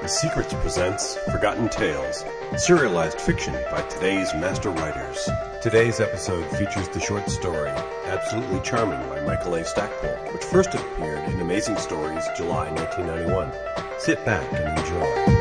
The Secrets presents Forgotten Tales, serialized fiction by today's master writers. Today's episode features the short story, Absolutely Charming by Michael A. Stackpole, which first appeared in Amazing Stories, July 1991. Sit back and enjoy.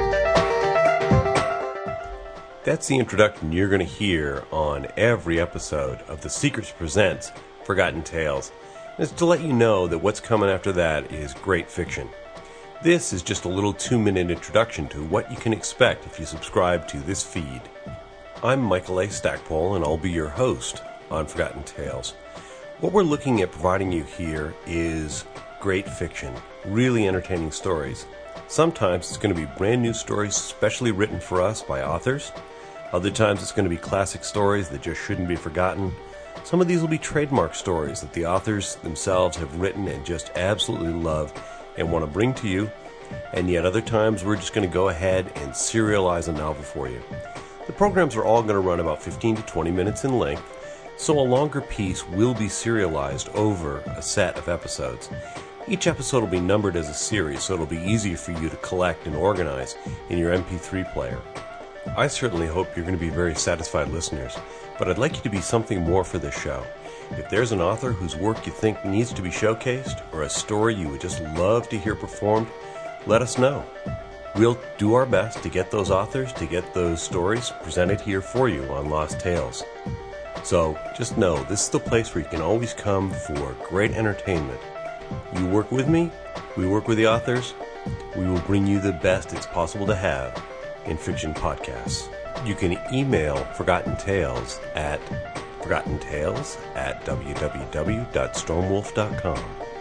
That's the introduction you're going to hear on every episode of The Secrets presents Forgotten Tales. And it's to let you know that what's coming after that is great fiction. This is just a little 2-minute introduction to what you can expect if you subscribe to this feed. I'm Michael A. Stackpole, and I'll be your host on Forgotten Tales. What we're looking at providing you here is great fiction, really entertaining stories. Sometimes it's going to be brand new stories specially written for us by authors. Other times it's going to be classic stories that just shouldn't be forgotten. Some of these will be trademark stories that the authors themselves have written and just absolutely love and want to bring to you, and yet other times we're just going to go ahead and serialize a novel for you. The programs are all going to run about 15 to 20 minutes in length, so a longer piece will be serialized over a set of episodes. Each episode will be numbered as a series, so it'll be easier for you to collect and organize in your MP3 player. I certainly hope you're going to be very satisfied listeners, but I'd like you to be something more for this show. If there's an author whose work you think needs to be showcased, or a story you would just love to hear performed, let us know. We'll do our best to get those authors, to get those stories presented here for you on Lost Tales. So just know, this is the place where you can always come for great entertainment. You work with me, we work with the authors, we will bring you the best it's possible to have in fiction podcasts. You can email Forgotten Tales at ForgottenTales@www.stormwolf.com.